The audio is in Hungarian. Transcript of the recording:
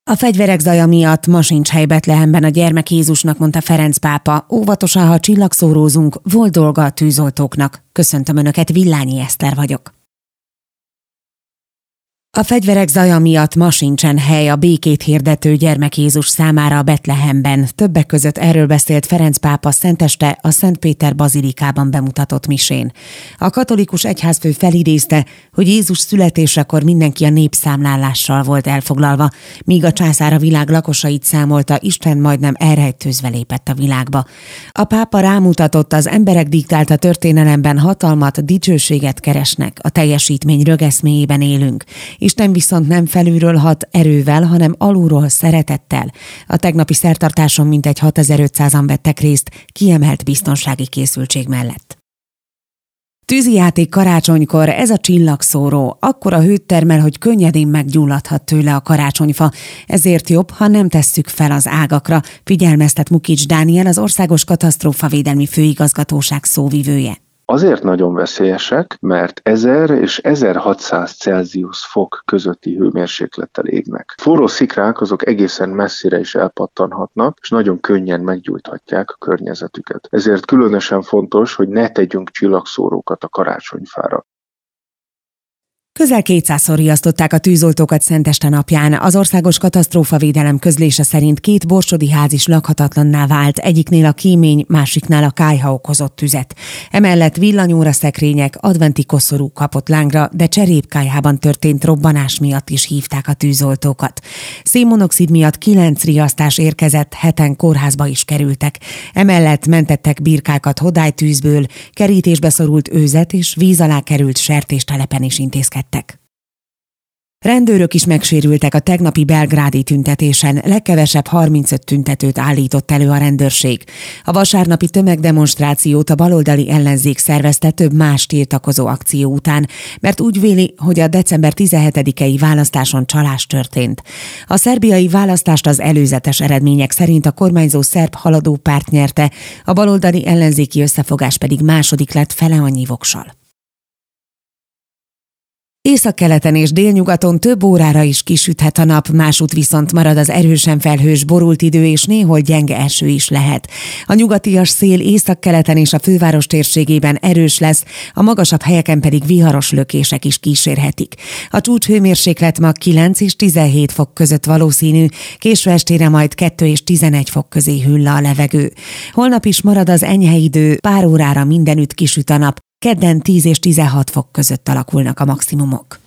A fegyverek zaja miatt ma sincs hely Betlehemben a gyermek Jézusnak, mondta Ferenc pápa. Óvatosan, ha csillagszórózunk, volt dolga a tűzoltóknak. Köszöntöm Önöket, Villányi Eszter vagyok. A fegyverek zaja miatt ma sincsen hely a békét hirdető gyermek Jézus számára a Betlehemben. Többek között erről beszélt Ferenc pápa szenteste a Szent Péter bazilikában bemutatott misén. A katolikus egyházfő felidézte, hogy Jézus születésekor mindenki a népszámlálással volt elfoglalva, míg a császár a világ lakosait számolta, Isten majdnem elrejtőzve lépett a világba. A pápa rámutatott, az emberek diktálta történelemben hatalmat, dicsőséget keresnek, a teljesítmény rögeszméjében élünk. Isten viszont nem felülről hat erővel, hanem alulról szeretettel. A tegnapi szertartáson mintegy 6500-an vettek részt, kiemelt biztonsági készültség mellett. Tűzijáték karácsonykor, ez a csillagszóró, akkora hőt termel, hogy könnyedén meggyulladhat tőle a karácsonyfa, ezért jobb, ha nem tesszük fel az ágakra, figyelmeztet Mukics Dániel, az Országos Katasztrófavédelmi Főigazgatóság szóvivője. Azért nagyon veszélyesek, mert 1000 és 1600 Celsius fok közötti hőmérséklettel égnek. Forró szikrák azok egészen messzire is elpattanhatnak, és nagyon könnyen meggyújthatják a környezetüket. Ezért különösen fontos, hogy ne tegyünk csillagszórókat a karácsonyfára. Közel 200-szor riasztották a tűzoltókat szenteste napján. Az Országos Katasztrófavédelem közlése szerint 2 borsodi ház is lakhatatlanná vált, egyiknél a kémény, másiknál a kályha okozott tüzet. Emellett villanyóraszekrények, adventi koszorú kapott lángra, de cserépkályhában történt robbanás miatt is hívták a tűzoltókat. Szénmonoxid miatt 9 riasztás érkezett, 7-en kórházba is kerültek. Emellett mentettek birkákat hodálytűzből, kerítésbe szorult őzet és víz alá került sertéstelepen is intézkedtek. Rendőrök is megsérültek a tegnapi belgrádi tüntetésen, legkevesebb 35 tüntetőt állított elő a rendőrség. A vasárnapi tömegdemonstrációt a baloldali ellenzék szervezte több más tiltakozó akció után, mert úgy véli, hogy a december 17-i választáson csalás történt. A szerbiai választást az előzetes eredmények szerint a kormányzó szerb haladó párt nyerte, a baloldali ellenzéki összefogás pedig második lett fele annyi voksal. Északkeleten és délnyugaton több órára is kisüthet a nap, másút viszont marad az erősen felhős, borult idő, és néhol gyenge eső is lehet. A nyugatias szél északkeleten és a főváros térségében erős lesz, a magasabb helyeken pedig viharos lökések is kísérhetik. A csúcshőmérséklet ma 9 és 17 fok között valószínű, késő estére majd 2 és 11 fok közé hűl le a levegő. Holnap is marad az enyhe idő, pár órára mindenütt kisüt a nap, kedden 10 és 16 fok között alakulnak a maximumok.